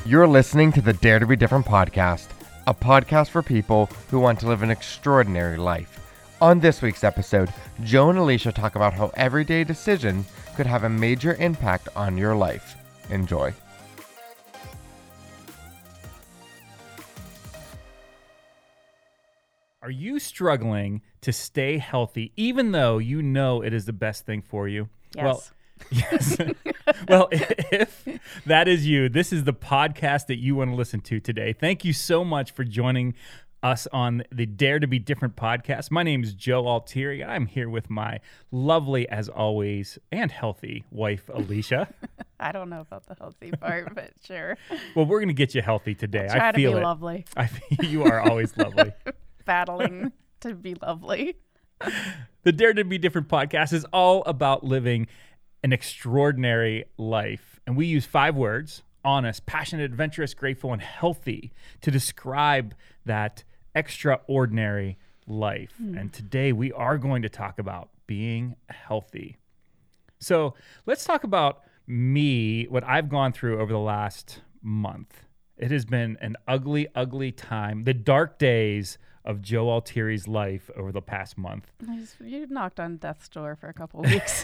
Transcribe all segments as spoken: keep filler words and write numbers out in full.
You're listening to the Dare to Be Different podcast, a podcast for people who want to live an extraordinary life. On this week's episode, Joe and Alicia talk about how everyday decisions could have a major impact on your life. Enjoy. Are you struggling to stay healthy even though you know it is the best thing for you? Yes. Well, yes. Well, if that is you, this is the podcast that you want to listen to today. Thank you so much for joining us on the Dare to Be Different podcast. My name is Joe Altieri. I'm here with my lovely, as always, and healthy wife, Alicia. I don't know about the healthy part, but sure. Well, we're going to get you healthy today. I'll try I feel to be it. lovely. I feel you are always lovely. Battling to be lovely. The Dare to Be Different podcast is all about living an extraordinary life. And we use five words: honest, passionate, adventurous, grateful, and healthy to describe that extraordinary life. Mm. And today we are going to talk about being healthy. So let's talk about me, what I've gone through over the last month. It has been an ugly, ugly time. The dark days of Joe Altieri's life over the past month. You knocked on death's door for a couple of weeks.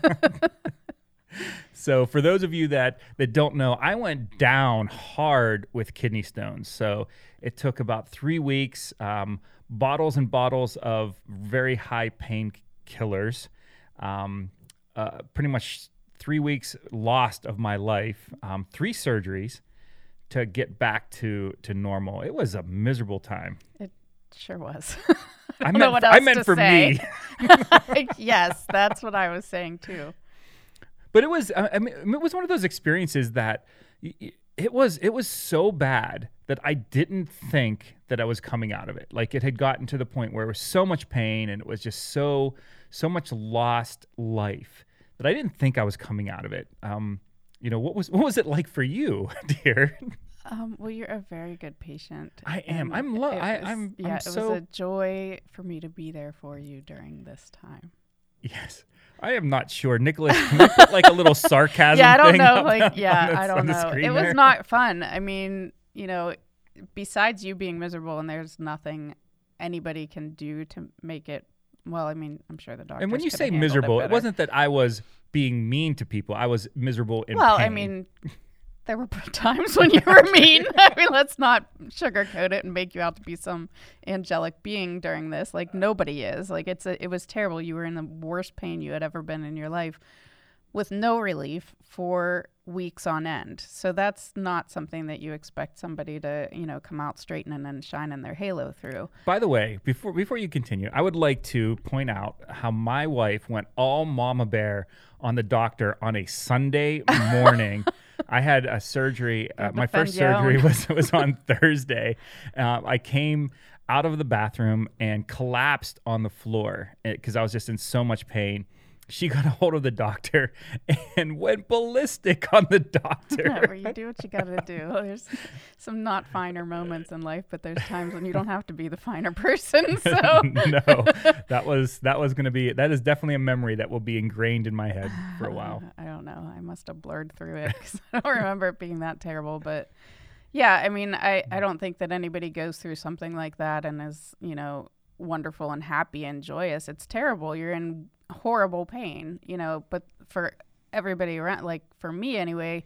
So for those of you that, that don't know, I went down hard with kidney stones. So it took about three weeks, um, bottles and bottles of very high pain killers, um, uh, pretty much three weeks lost of my life, um, three surgeries to get back to, to normal. It was a miserable time. It sure was. I, I know meant, what else I meant to for say. me. Yes, that's what I was saying too. But it was, I mean, it was one of those experiences that it was, it was so bad that I didn't think that I was coming out of it. Like, it had gotten to the point where it was so much pain and it was just so, so much lost life that I didn't think I was coming out of it. Um, you know, what was, what was it like for you, dear? Um, well, you're a very good patient. I am. I'm. Lo- I, was, I'm. Yeah, I'm it so... was a joy for me to be there for you during this time. Yes, I am not sure, Nicholas. Can you put like a little sarcasm? Yeah, I don't thing know. Up like, on, yeah, on the, I don't know. It was there? not fun. I mean, you know, besides you being miserable, and there's nothing anybody can do to make it. Well, I mean, I'm sure the doctor. And when you say miserable, it, it wasn't that I was being mean to people. I was miserable in well, pain. I mean. There were times when you were mean. I mean, let's not sugarcoat it and make you out to be some angelic being during this. Like, nobody is. Like, it's a, it was terrible. You were in the worst pain you had ever been in your life with no relief for weeks on end. So that's not something that you expect somebody to, you know, come out straightening and shining their halo through. By the way, before before you continue, I would like to point out how my wife went all mama bear on the doctor on a Sunday morning. I had a surgery. Uh, my first surgery was was on Thursday. Uh, I came out of the bathroom and collapsed on the floor because I was just in so much pain. She got a hold of the doctor and went ballistic on the doctor. Whatever, you do what you got to do. There's some not finer moments in life, but there's times when you don't have to be the finer person. So no, that was that was going to be that is definitely a memory that will be ingrained in my head for a while. I don't know. I must have blurred through it because I don't remember it being that terrible. But yeah, I mean, I, I don't think that anybody goes through something like that and is, you know, wonderful and happy and joyous. It's terrible. You're in horrible pain, you know, but for everybody around, like for me anyway,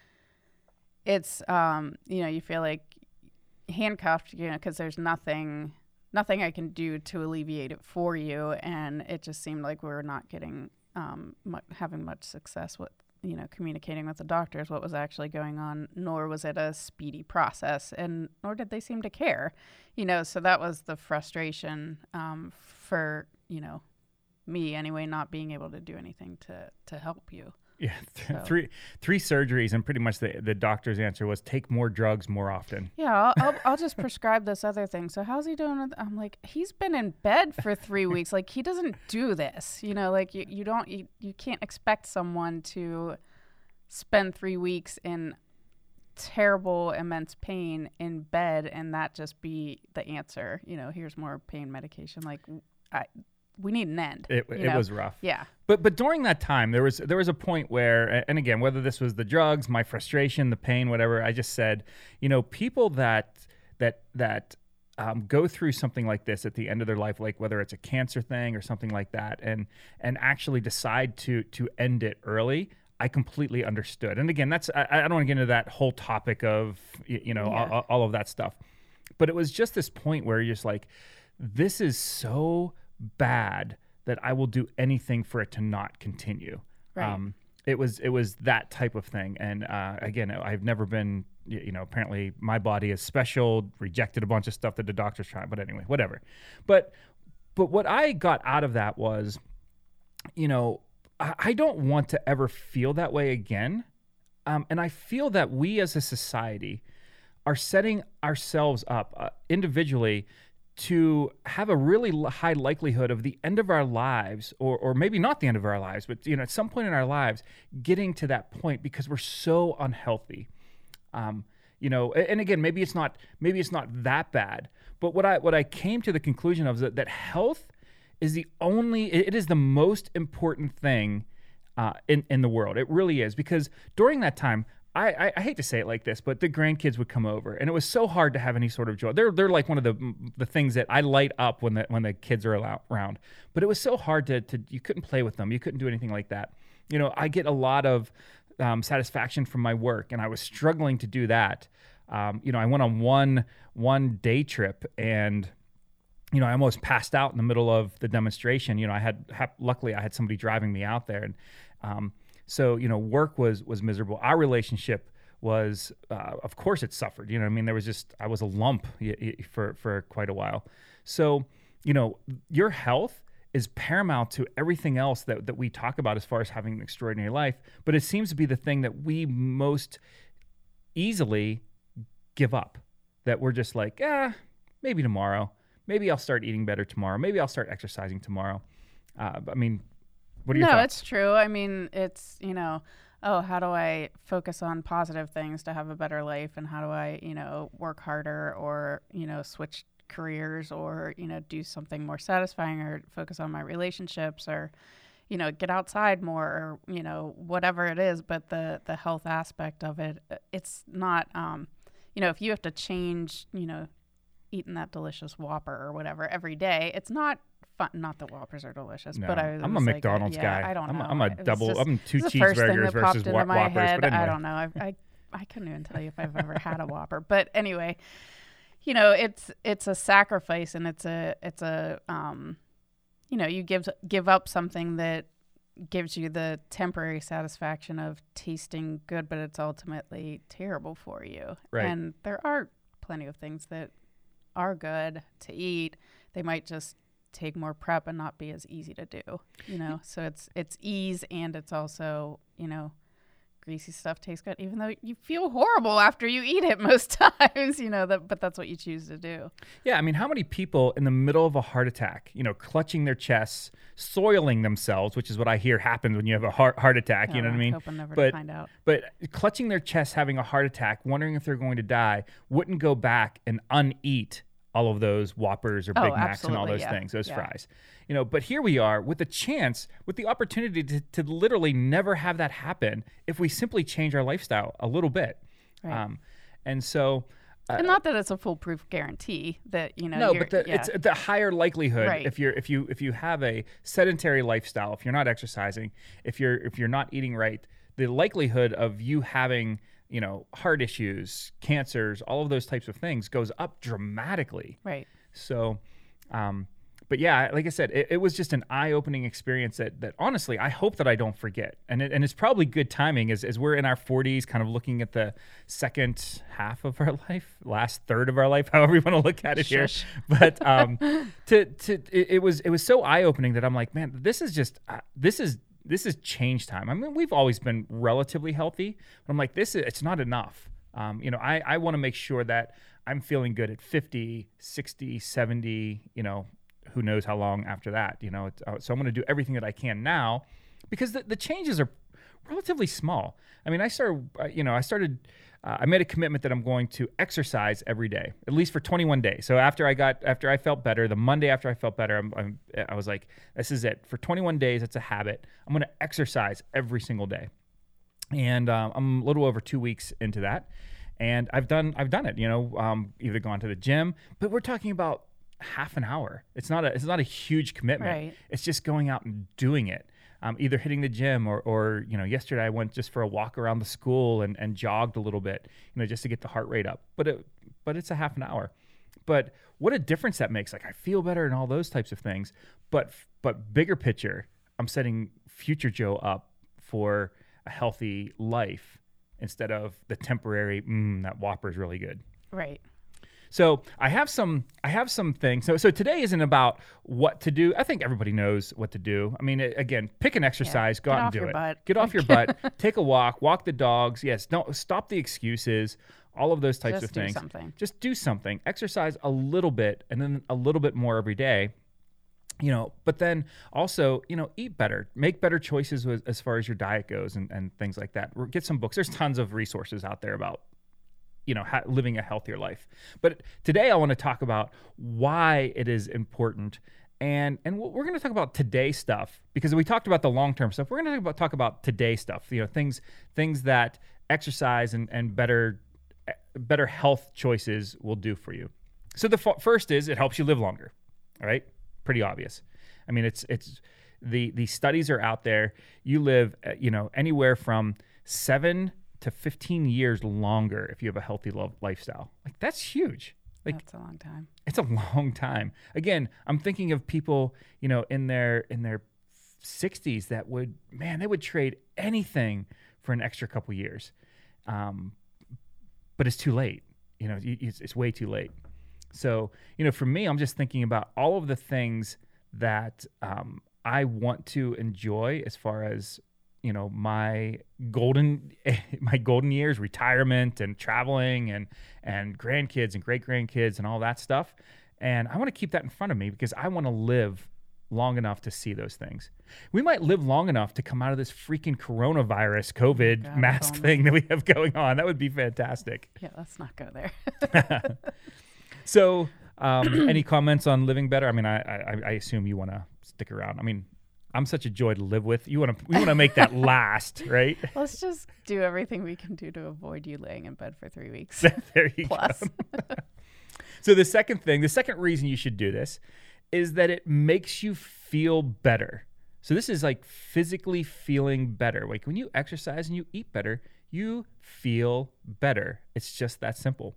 it's, um, you know, you feel like handcuffed, you know, because there's nothing, nothing I can do to alleviate it for you. And it just seemed like we were not getting, um, mu- having much success with, you know, communicating with the doctors what was actually going on, nor was it a speedy process, and nor did they seem to care, you know, so that was the frustration, um, for, you know, me anyway, not being able to do anything to, to help you. Yeah, th- so. three three surgeries, and pretty much the, the doctor's answer was take more drugs more often. Yeah, I'll, I'll, I'll just prescribe this other thing. So how's he doing? With, I'm like, he's been in bed for three weeks. Like, he doesn't do this. You know, like you, you don't, you, you can't expect someone to spend three weeks in terrible, immense pain in bed and that just be the answer. You know, here's more pain medication. Like, I... we need an end. It, you it know? was rough. Yeah. But but during that time, there was there was a point where, and again, whether this was the drugs, my frustration, the pain, whatever, I just said, you know, people that that that um, go through something like this at the end of their life, like whether it's a cancer thing or something like that, and and actually decide to to end it early, I completely understood. And again, that's I, I don't want to get into that whole topic of you, you know Yeah. all, all of that stuff, but it was just this point where you're just like, this is so bad that I will do anything for it to not continue. Right. Um, it was it was that type of thing. And uh, again, I've never been, you know, apparently my body is special, rejected a bunch of stuff that the doctors tried. But anyway, whatever. But but what I got out of that was, you know, I, I don't want to ever feel that way again. Um, and I feel that we as a society are setting ourselves up uh, individually to have a really l- high likelihood of the end of our lives, or or maybe not the end of our lives, but you know, at some point in our lives, getting to that point because we're so unhealthy. Um, you know, a- and again, maybe it's not maybe it's not that bad, but what I what I came to the conclusion of is that, that health is the only it is the most important thing uh, in in the world. It really is, because during that time, I, I, I hate to say it like this, but the grandkids would come over, and it was so hard to have any sort of joy. They're they're like one of the the things that I light up when the when the kids are allow, around. But it was so hard to to you couldn't play with them, you couldn't do anything like that. You know, I get a lot of um, satisfaction from my work, and I was struggling to do that. Um, you know, I went on one one day trip, and you know, I almost passed out in the middle of the demonstration. You know, I had ha- luckily I had somebody driving me out there, and um, So, you know, work was was miserable. Our relationship was, uh, of course, it suffered. You know, what I mean, there was just, I was a lump y- y- for for quite a while. So, you know, your health is paramount to everything else that, that we talk about as far as having an extraordinary life. But it seems to be the thing that we most easily give up. That we're just like, ah, maybe tomorrow. Maybe I'll start eating better tomorrow. Maybe I'll start exercising tomorrow. Uh, I mean, what are your no, thoughts? it's true. I mean, it's, you know, oh, how do I focus on positive things to have a better life? And how do I, you know, work harder, or, you know, switch careers, or, you know, do something more satisfying, or focus on my relationships, or, you know, get outside more, or, you know, whatever it is. But the, the health aspect of it, it's not, um, you know, if you have to change, you know, eating that delicious Whopper or whatever every day, it's not fun. Not that Whoppers are delicious, No, but I I'm a was like, McDonald's yeah, guy. I don't I'm know. A, I'm a It was double. just- I'm two it was the first thing cheeseburgers that popped versus into Wha- my Whoppers. head. But anyway, I don't know. I, I I couldn't even tell you if I've ever had a Whopper. But anyway, you know, it's it's a sacrifice, and it's a it's a um, you know, you give give up something that gives you the temporary satisfaction of tasting good, but it's ultimately terrible for you. Right. And there are plenty of things that are good to eat. They might just take more prep and not be as easy to do, you know? So it's it's ease, and it's also, you know, greasy stuff tastes good, even though you feel horrible after you eat it most times, you know, that, but that's what you choose to do. yeah. I mean, how many people in the middle of a heart attack, you know, clutching their chests, soiling themselves, which is what I hear happens when you have a heart heart attack. You Oh, know what I mean? Hoping never But- to find out. But clutching their chest, having a heart attack, wondering if they're going to die, wouldn't go back and uneat all of those Whoppers or Oh, Big Macs and all absolutely, those yeah. things, those Yeah. fries. You know, but here we are with the chance, with the opportunity to, to literally never have that happen if we simply change our lifestyle a little bit. Right. Um, and so, uh, And not that it's a foolproof guarantee that, you know, no, you're, but the, yeah. it's the higher likelihood Right. if you're if you if you have a sedentary lifestyle, if you're not exercising, if you're if you're not eating right, the likelihood of you having, you know, heart issues, cancers, all of those types of things goes up dramatically. right. So, um, but yeah, like I said, it, it was just an eye-opening experience that, that honestly, I hope that I don't forget. And it, and it's probably good timing as, as we're in our forties, kind of looking at the second half of our life, last third of our life, however you want to look at it Shush. here. But um, to to it, it was it was so eye-opening that I'm like, man, this is just uh, this is this is change time. I mean, we've always been relatively healthy, but I'm like, this is it's not enough. Um, you know, I, I want to make sure that I'm feeling good at fifty, sixty, seventy, you know, who knows how long after that, you know. It's, uh, so I'm going to do everything that I can now, because the, the changes are relatively small. I mean, I started, uh, you know, I started, uh, I made a commitment that I'm going to exercise every day, at least for twenty-one days. So after I got, after I felt better, the Monday after I felt better, I'm, I'm, I was like, this is it. For twenty-one days, it's a habit. I'm going to exercise every single day. And um, I'm a little over two weeks into that. And I've done, I've done it, you know, um, either gone to the gym, but we're talking about half an hour. It's not a, it's not a huge commitment. Right. It's just going out and doing it. Um, either hitting the gym or, or, you know, yesterday I went just for a walk around the school and, and jogged a little bit, you know, just to get the heart rate up. But it, but it's a half an hour. But what a difference that makes. Like, I feel better and all those types of things. But but bigger picture, I'm setting future Joe up for a healthy life instead of the temporary, mm, that Whopper is really good. Right. So I have some, I have some things. So, so today isn't about what to do. I think everybody knows what to do. I mean, it, again, pick an exercise, Yeah. go Get out off and do your it. butt. Get off your butt. Take a walk. Walk the dogs. Yes. Don't stop the excuses. All of those types Just of do things. something. Just do something. Exercise a little bit, and then a little bit more every day. You know, but then also, you know, eat better, make better choices with, as far as your diet goes, and, and things like that. Get some books. There's tons of resources out there about, you know, ha- living a healthier life. But today I want to talk about why it is important. And and we're going to talk about today stuff, because we talked about the long-term stuff. We're going to talk about, talk about today stuff, you know, things things that exercise and, and better better health choices will do for you. So the f- first is it helps you live longer. All right? Pretty obvious. I mean, it's it's the the studies are out there. You live, uh, you know, anywhere from seven to fifteen years longer if you have a healthy lo- lifestyle. Like, that's huge. Like, That's a long time. it's a long time. Again, I'm thinking of people, you know, in their in their sixties that would, man, they would trade anything for an extra couple years. Um, but it's too late. You know, it's, it's way too late. So, you know, for me, I'm just thinking about all of the things that um, I want to enjoy as far as, you know, my golden my golden years, retirement and traveling and and grandkids and great grandkids and all that stuff. And I want to keep that in front of me because I want to live long enough to see those things. We might live long enough to come out of this freaking coronavirus COVID God, mask only. thing that we have going on. That would be fantastic. Yeah, let's not go there. So, um, any comments on living better? I mean, I I, I assume you want to stick around. I mean, I'm such a joy to live with. You want to we want to make that last, right? Let's just do everything we can do to avoid you laying in bed for three weeks. There you Plus. go. So the second thing, the second reason you should do this is that it makes you feel better. So this is like physically feeling better. Like when you exercise and you eat better, you feel better. It's just that simple.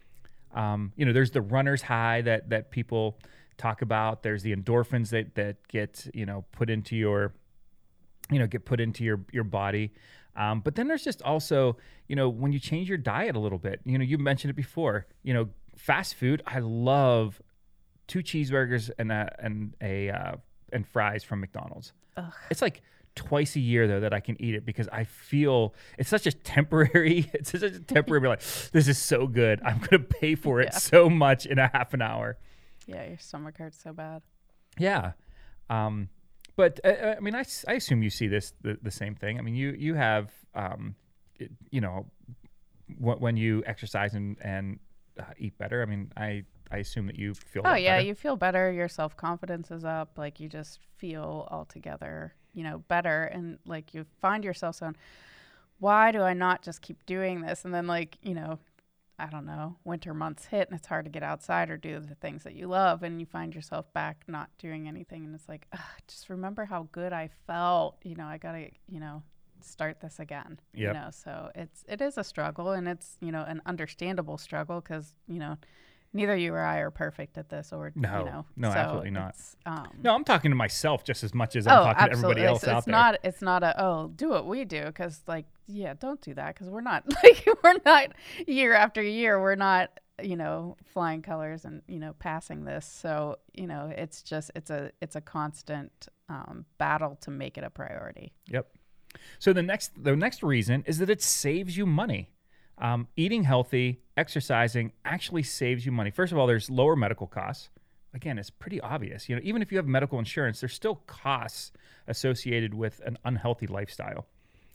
Um, you know, there's the runner's high that that people talk about. There's the endorphins that that get, you know, put into your, you know, get put into your your body. Um, but then there's just also, you know, when you change your diet a little bit. You know, you mentioned it before. You know, fast food. I love two cheeseburgers and a and a uh, and fries from McDonald's. Ugh. It's like twice a year though that I can eat it because I feel it's such a temporary. It's such a temporary. Like, this is so good. I'm gonna pay for it Yeah. so much in a half an hour. Yeah, your stomach hurts so bad. Yeah. Um, but uh, I mean, I, s- I assume you see this the, the same thing. I mean, you you have um, it, you know, wh- when you exercise and and uh, eat better. I mean, I I assume that you feel. a Oh lot yeah, better. you feel better. Your self confidence is up. Like you just feel altogether, you know, better. And like you find yourself saying, "Why do I not just keep doing this?" And then like you know, I don't know, winter months hit and it's hard to get outside or do the things that you love, and you find yourself back not doing anything. And it's like, ugh, just remember how good I felt. You know, I gotta, you know, start this again. Yep. You know, so it's it is a struggle, and it's you know an understandable struggle because you know. Neither you or I are perfect at this, or No, you know, no, so absolutely not. it's, Um, No, I'm talking to myself just as much as I'm oh, talking to everybody absolutely. else So out it's there. not. It's not a oh, do what we do, because like yeah, don't do that because we're not like we're not year after year. We're not you know flying colors and you know passing this. So you know it's just it's a it's a constant um, battle to make it a priority. Yep. So the next the next reason is that it saves you money. Um, eating healthy, exercising actually saves you money. First of all, there's lower medical costs. Again, it's pretty obvious. You know, even if you have medical insurance, there's still costs associated with an unhealthy lifestyle.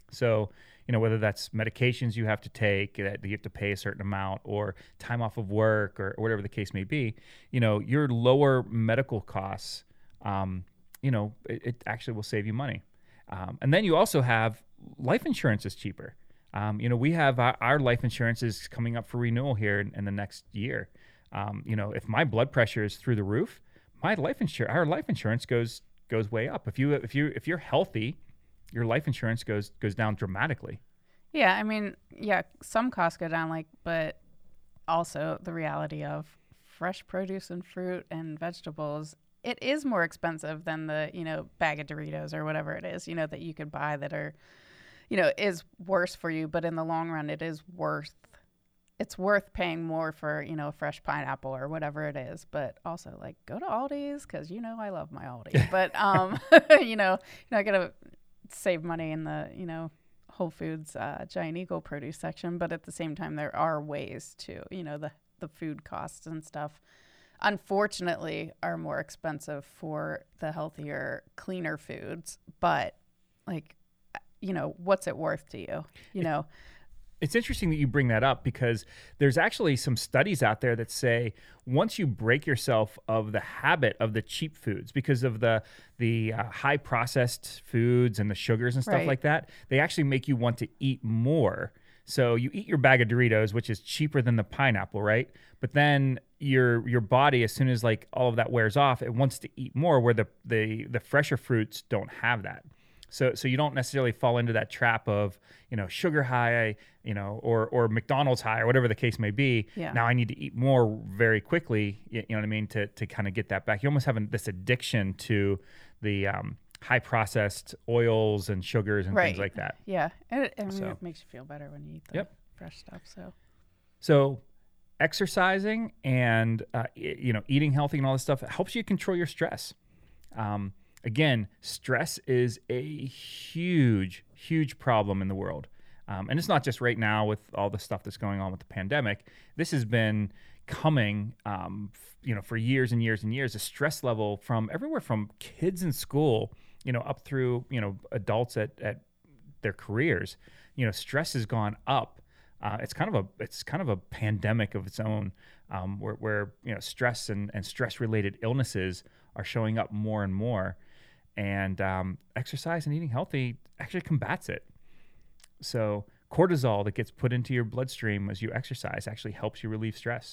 So, you know, whether that's medications you have to take, that you have to pay a certain amount, or time off of work, or, or whatever the case may be, you know, your lower medical costs, um, you know, it, it actually will save you money. Um, and then you also have life insurance is cheaper. Um, you know, we have our, our life insurance is coming up for renewal here in, in the next year. Um, you know, if my blood pressure is through the roof, my life insurance, our life insurance goes goes way up. If you if you if you're healthy, your life insurance goes goes down dramatically. Yeah, I mean, yeah, some costs go down, like, but also the reality of fresh produce and fruit and vegetables, it is more expensive than the, you know, bag of Doritos or whatever it is, you know, that you could buy that are, you know, is worse for you, but in the long run, it is worth, it's worth paying more for, you know, a fresh pineapple or whatever it is. But also, like, go to Aldi's, because, you know, I love my Aldi. But, um, you know, you're not going to save money in the, you know, Whole Foods uh, Giant Eagle produce section. But at the same time, there are ways to, you know, the, the food costs and stuff, unfortunately, are more expensive for the healthier, cleaner foods. But, like, you know, what's it worth to you? You know, it's interesting that you bring that up, because there's actually some studies out there that say once you break yourself of the habit of the cheap foods, because of the the uh, high processed foods and the sugars and stuff Right. like that, they actually make you want to eat more. So you eat your bag of Doritos, which is cheaper than the pineapple, right? But then your your body, as soon as like all of that wears off, it wants to eat more, where the the the fresher fruits don't have that. So so you don't necessarily fall into that trap of, you know, sugar high, you know, or or McDonald's high, or whatever the case may be. Yeah. Now I need to eat more very quickly, you, you know what I mean, to to kind of get that back. You almost have an, this addiction to the um, high processed oils and sugars and Right. things like that. yeah, and it, I mean, So- it makes you feel better when you eat the Yep. fresh stuff. So So exercising and, uh, y- you know, eating healthy and all this stuff helps you control your stress. Um, again, stress is a huge, huge problem in the world. Um, and it's not just right now with all the stuff that's going on with the pandemic. This has been coming, um, f- you know, for years and years and years. The stress level from everywhere from kids in school, you know, up through, you know, adults at, at their careers, you know, stress has gone up. Uh, it's kind of a it's kind of a pandemic of its own, um, where, where you know stress and, and stress related illnesses are showing up more and more, and um, exercise and eating healthy actually combats it. So cortisol that gets put into your bloodstream as you exercise actually helps you relieve stress.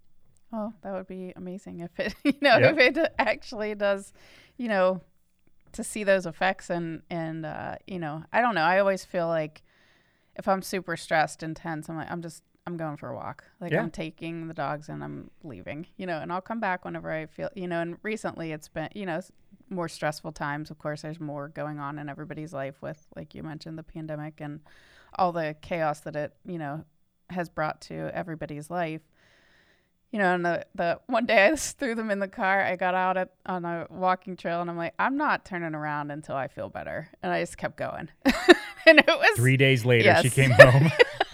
oh, that would be amazing if it, you know, Yeah. if it actually does, you know, to see those effects. And, and, uh, you know, I don't know. I always feel like if I'm super stressed and tense, I'm like, I'm just, I'm going for a walk. Like Yeah. I'm taking the dogs and I'm leaving, you know, and I'll come back whenever I feel, you know, and recently it's been, you know, s- more stressful times. Of course, there's more going on in everybody's life with, like you mentioned, the pandemic and all the chaos that it, you know, has brought to everybody's life. You know, and the, the one day I just threw them in the car. I got out at, on a walking trail and I'm like, I'm not turning around until I feel better. And I just kept going. And it was Three days later, she Yes. came home.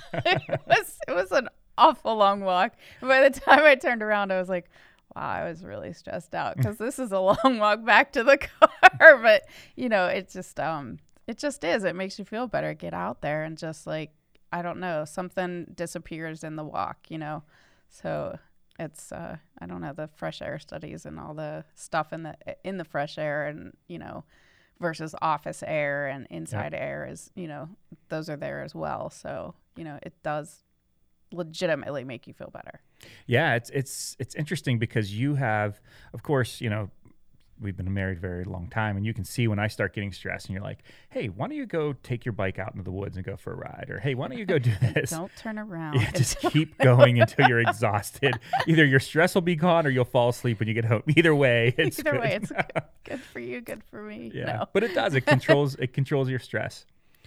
it was it was an awful long walk. And by the time I turned around, I was like, wow, I was really stressed out because this is a long walk back to the car. But, you know, it just um it just is. It makes you feel better. Get out there and just, like, I don't know, something disappears in the walk, you know. So it's uh I don't know, the fresh air studies and all the stuff in the in the fresh air and, you know, versus office air and inside air is, you know, those are there as well. So, you know, it does legitimately make you feel better. Yeah, it's it's it's interesting because you have, of course, you know, we've been married a very long time, and you can see when I start getting stressed, and you're like, "Hey, why don't you go take your bike out into the woods and go for a ride?" Or, "Hey, why don't you go do this?" Don't turn around. Yeah, just keep going until you're exhausted. Either your stress will be gone, or you'll fall asleep when you get home. Either way, it's Either good. way, it's good, good for you, good for me. Yeah, No. but it does. It controls. It controls your stress.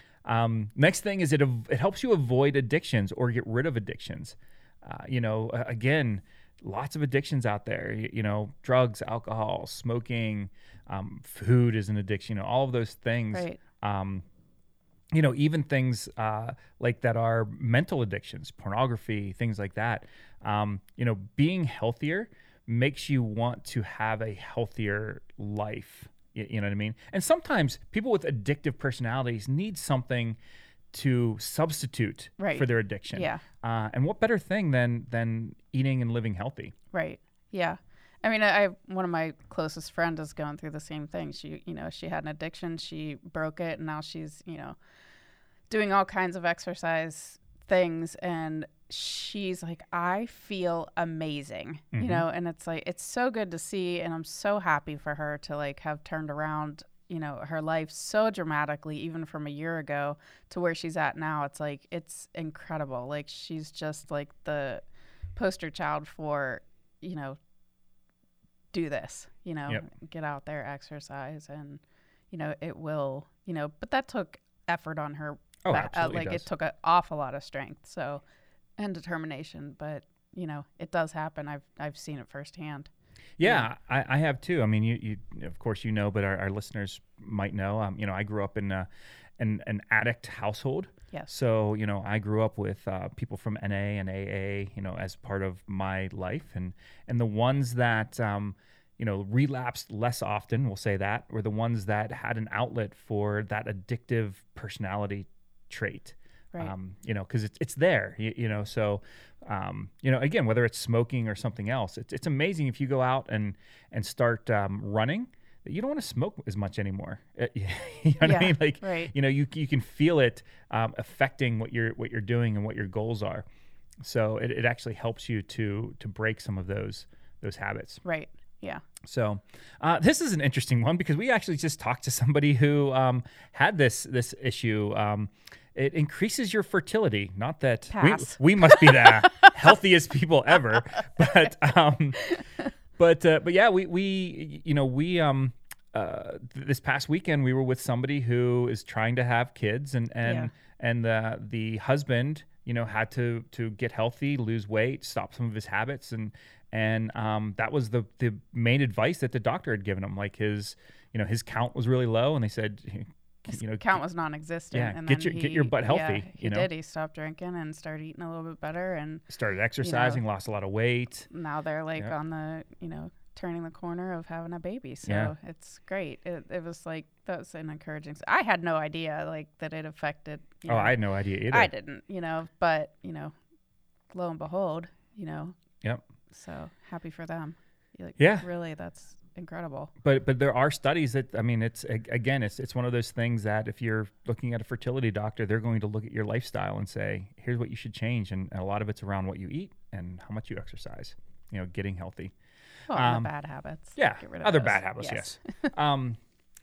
Um, next thing is it. av- It helps you avoid addictions or get rid of addictions. Uh, you know, uh, again, lots of addictions out there. You, you know, drugs, alcohol, smoking, um, food is an addiction. You know, all of those things. Right. Um, you know, even things uh, like that are mental addictions, pornography, things like that. Um, you know, being healthier makes you want to have a healthier life. You, you know what I mean? And sometimes people with addictive personalities need something to substitute Right. for their addiction. Yeah. Uh, and what better thing than than eating and living healthy? Right. Yeah. I mean, I one of my closest friends is going through the same thing. She, you know, she had an addiction, she broke it, and now she's, you know, doing all kinds of exercise things, and she's like, I feel amazing, Mhm. you know, and it's like, it's so good to see, and I'm so happy for her to like have turned around, you know, her life so dramatically, even from a year ago to where she's at now. It's like, it's incredible. Like, she's just like the poster child for, you know, do this, you know, Yep. get out there, exercise, and, you know, it will, you know, but that took effort on her. Oh, ba- uh, absolutely like does. it took an awful lot of strength, so, and determination, but, you know, it does happen. I've, I've seen it firsthand. Yeah, I, I have too. I mean, you, you, of course, you know, but our, our listeners might know. Um, you know, I grew up in a, an an addict household. Yes. So, you know, I grew up with uh, people from N A and A A, you know, as part of my life, and and the ones that, um, you know, relapsed less often, we'll say that, were the ones that had an outlet for that addictive personality trait. Right. Um, you know, because it's it's there, you, you know. So, um, you know, again, whether it's smoking or something else, it's it's amazing if you go out and and start um, running, that you don't want to smoke as much anymore. Uh, you know what Yeah, I mean? Like, right. you know, you you can feel it um, affecting what you're what you're doing and what your goals are. So it, it actually helps you to to break some of those those habits. Right. Yeah. So uh, this is an interesting one because we actually just talked to somebody who um, had this this issue. Um, it increases your fertility. Not that we, Pass. we must be the healthiest people ever, but um, but uh, but yeah, we we you know we um uh, th- this past weekend we were with somebody who is trying to have kids, and and Yeah. and the the husband, you know, had to to get healthy, lose weight, stop some of his habits, and and um, that was the the main advice that the doctor had given him. Like his, you know, his count was really low, and they said, His you know, count was non-existent. yeah, and get then your- get he- your butt healthy, Yeah, he you know? did. He stopped drinking and started eating a little bit better, and started exercising, lost a lot of weight. now they're like Yeah. on the, you know, turning the corner of having a baby. So Yeah. it's great. It, it was like, that was an encouraging. I had no idea like that it affected. You Oh, know, I had no idea either. I didn't, you know, but, you know, lo and behold, you know, Yep. so happy for them. Like, Yeah. Really, that's incredible. But but there are studies that, I mean, it's a- again, it's it's one of those things that if you're looking at a fertility doctor, they're going to look at your lifestyle and say, here's what you should change, and, and a lot of it's around what you eat and how much you exercise. You know, getting healthy. Well, and Um, the bad habits. Yeah, Get rid of other those. bad habits. Yes. um,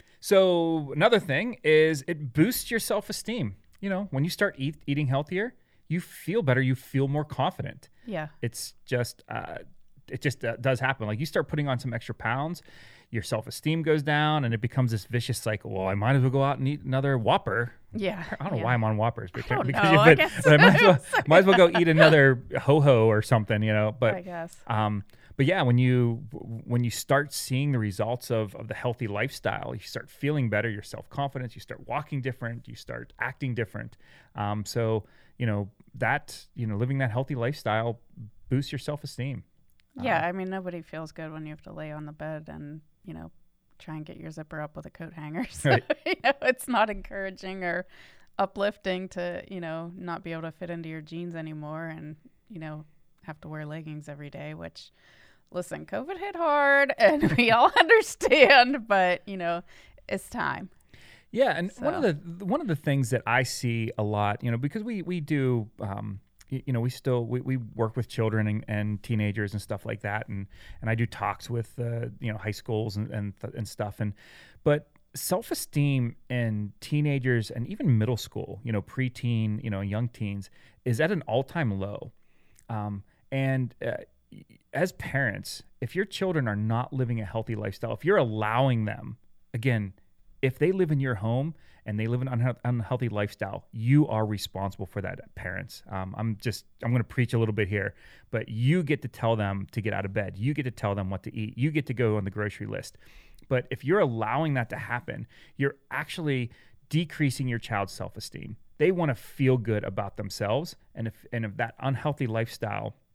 so another thing is it boosts your self-esteem. You know, when you start eat, eating healthier, you feel better. You feel more confident. Yeah. It's just, uh, it just uh, does happen. Like you start putting on some extra pounds, your self-esteem goes down, and it becomes this vicious cycle. Well, I might as well go out and eat another Whopper. Yeah. I don't know yeah. why I'm on Whoppers, but don't because know, you- I but, guess but I might as, well, so. might as well go eat another ho-ho or something, you know. But I guess. um, but yeah, when you when you start seeing the results of, of the healthy lifestyle, you start feeling better, your self-confidence, you start walking different, you start acting different. Um, so, you know, that, you know, living that healthy lifestyle boosts your self-esteem. Yeah, I mean, nobody feels good when you have to lay on the bed and, you know, try and get your zipper up with a coat hanger. So, Right. you know, it's not encouraging or uplifting to, you know, not be able to fit into your jeans anymore and, you know, have to wear leggings every day, which, listen, COVID hit hard and we all understand, but, you know, it's time. Yeah, and one of So- the one of the things that I see a lot, you know, because we we do, um, y- you know, we still we, we work with children and, and teenagers and stuff like that, and and I do talks with uh, you know high schools and and, th- and stuff, and but self-esteem in teenagers and even middle school, you know, preteen, you know, young teens is at an all-time low, um, and uh, y- as parents, if your children are not living a healthy lifestyle, if you're allowing them, again, if they live in your home and they live an unhe- unhealthy lifestyle, you are responsible for that, parents. Um, I'm just, I'm going to preach a little bit here, but you get to tell them to get out of bed. You get to tell them what to eat. You get to go on the grocery list. But if you're allowing that to happen, you're actually decreasing your child's self-esteem. They want to feel good about themselves. And if, and if that unhealthy lifestyle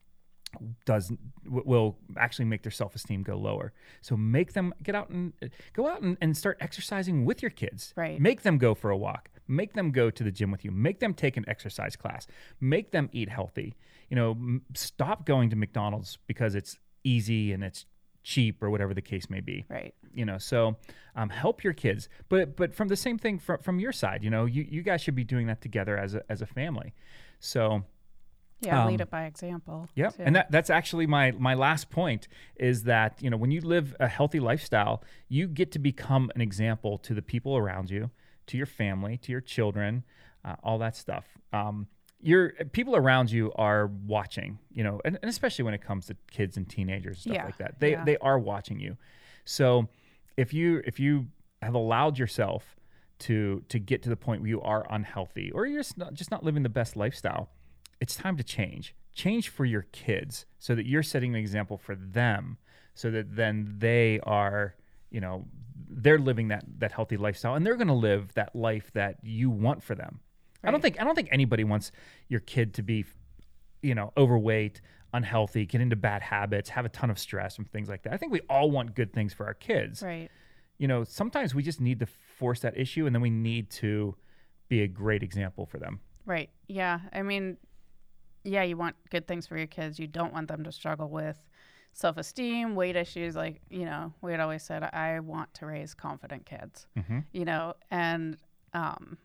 does will actually make their self-esteem go lower. So make them get out and go out and, and start exercising with your kids. Right. Make them go for a walk. Make them go to the gym with you. Make them take an exercise class. Make them eat healthy. You know, m- stop going to McDonald's because it's easy and it's cheap or whatever the case may be. Right. You know, so um, help your kids. But but from the same thing from from your side, you know, you, you guys should be doing that together as a as a family. So Yeah, Um, lead it by example. yeah, too. and that that's actually my my last point is that, you know, when you live a healthy lifestyle, you get to become an example to the people around you, to your family, to your children, uh, all that stuff. Um, your people around you are watching, you know, and, and especially when it comes to kids and teenagers and stuff Yeah, like that. They yeah. they are watching you. So if you if you have allowed yourself to to get to the point where you are unhealthy or you're just not, just not living the best lifestyle, it's time to change. Change for your kids so that you're setting an example for them so that then they are, you know, they're living that that healthy lifestyle and they're going to live that life that you want for them. I don't Right. think I don't think anybody wants your kid to be, you know, overweight, unhealthy, get into bad habits, have a ton of stress and things like that. I think we all want good things for our kids. Right. You know, sometimes we just need to force that issue and then we need to be a great example for them. Right. Yeah. I mean, yeah, you want good things for your kids. You don't want them to struggle with self-esteem, weight issues. Like, you know, we had always said, I want to raise confident kids, Mm-hmm. you know, and um,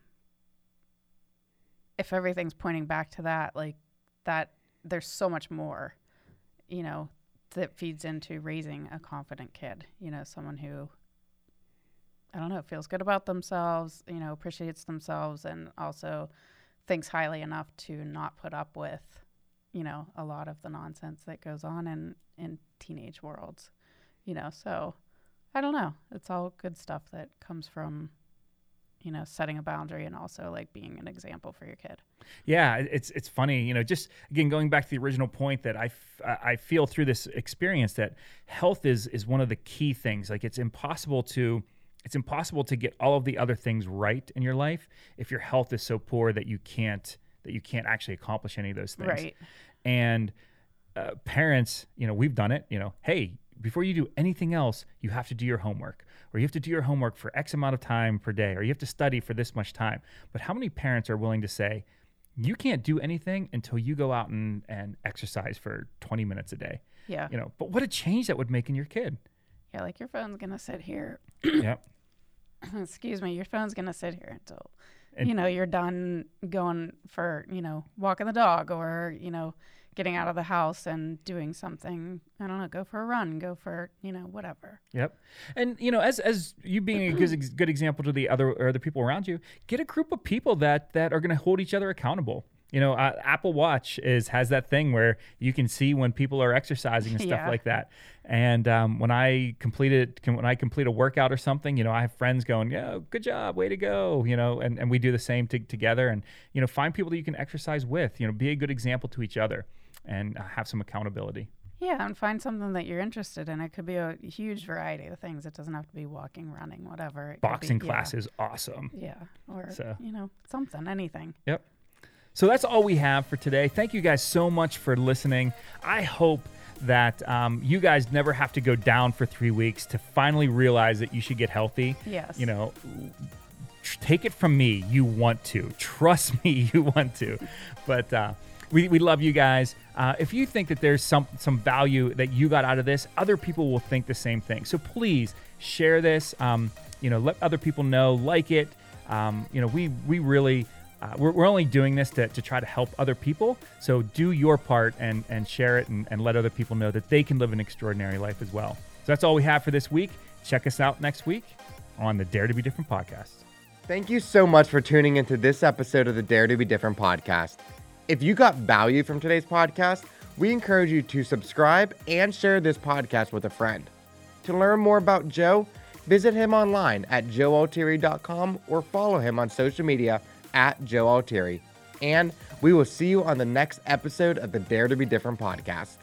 if everything's pointing back to that, like that, there's so much more, you know, that feeds into raising a confident kid, you know, someone who, I don't know, feels good about themselves, you know, appreciates themselves, and also thinks highly enough to not put up with, you know, a lot of the nonsense that goes on in, in teenage worlds, you know. So I don't know. It's all good stuff that comes from, you know, setting a boundary and also like being an example for your kid. Yeah, it's it's funny, you know, just again, going back to the original point that I, f- I feel through this experience that health is is one of the key things. Like it's impossible to it's impossible to get all of the other things right in your life if your health is so poor that you can't that you can't actually accomplish any of those things. Right. And uh, parents, you know, we've done it, you know, hey, before you do anything else, you have to do your homework, or you have to do your homework for X amount of time per day, or you have to study for this much time. But how many parents are willing to say, you can't do anything until you go out and, and exercise for twenty minutes a day? Yeah. You know, but what a change that would make in your kid. Yeah. Like your phone's going to sit here. Yeah. Excuse me. Your phone's going to sit here until, And- you know, you're done going for, you know, walking the dog, or, you know, getting out of the house and doing something. I don't know, go for a run, go for, you know, whatever. Yep. And, you know, as as you being a good, good example to the other or other people around you, get a group of people that that are going to hold each other accountable. You know, uh, Apple Watch is has that thing where you can see when people are exercising and stuff Yeah. like that. And um, when I completed when I complete a workout or something, you know, I have friends going, "Yeah, good job, way to go," you know, and, and we do the same t- together. And you know, find people that you can exercise with. You know, be a good example to each other, and uh, have some accountability. Yeah, and find something that you're interested in. It could be a huge variety of things. It doesn't have to be walking, running, whatever. It could Boxing be, class yeah, is awesome. Yeah, or, So. you know, something, anything. Yep. So that's all we have for today. Thank you guys so much for listening. I hope that um, you guys never have to go down for three weeks to finally realize that you should get healthy. Yes. You know, tr- take it from me. You want to. Trust me, you want to. But uh, we, we love you guys. Uh, if you think that there's some, some value that you got out of this, other people will think the same thing. So please share this. Um, you know, let other people know, like it. Um, you know, we, we really... Uh, we're, we're only doing this to, to try to help other people. So do your part and, and share it and, and let other people know that they can live an extraordinary life as well. So that's all we have for this week. Check us out next week on the Dare to Be Different podcast. Thank you so much for tuning into this episode of the Dare to Be Different podcast. If you got value from today's podcast, we encourage you to subscribe and share this podcast with a friend. To learn more about Joe, visit him online at joe altieri dot com or follow him on social media at Joe Altieri. And we will see you on the next episode of the Dare to Be Different podcast.